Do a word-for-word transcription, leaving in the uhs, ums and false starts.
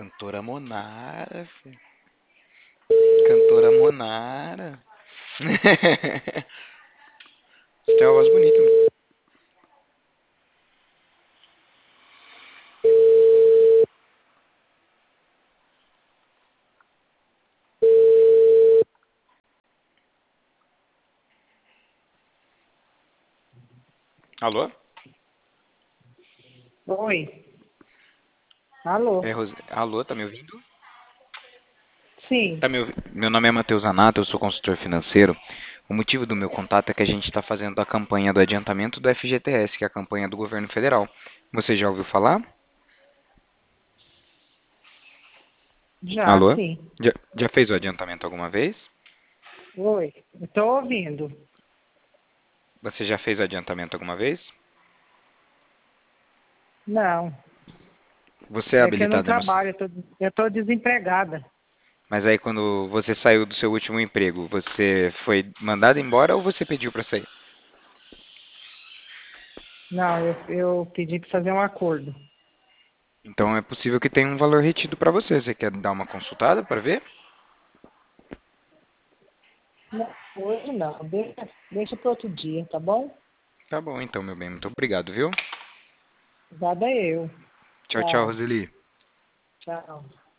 Cantora Monara, filho. Cantora Monara. Você tem uma voz bonita, mano. Alô? Oi. Alô? É, Rose... Alô, tá me ouvindo? Sim. Tá me ouvi- Meu nome é Matheus Anato, eu sou consultor financeiro. O motivo do meu contato é que a gente está fazendo a campanha do adiantamento do F G T S, que é a campanha do governo federal. Você já ouviu falar? Já, Alô? sim. Já, já fez o adiantamento alguma vez? Oi. Estou ouvindo. Você já fez o adiantamento alguma vez? Não. Você é É que eu não habilitado no... trabalho. Eu estou desempregada. Mas aí quando você saiu do seu último emprego, você foi mandado embora ou você pediu para sair? Não, eu, eu pedi para fazer um acordo. Então é possível que tenha um valor retido para você. Você quer dar uma consultada para ver? Não, hoje não. Deixa, deixa para outro dia, tá bom? Tá bom, então, meu bem. Muito obrigado, viu? Nada eu. Tchau, tchau, Tchau. Roseli. Tchau.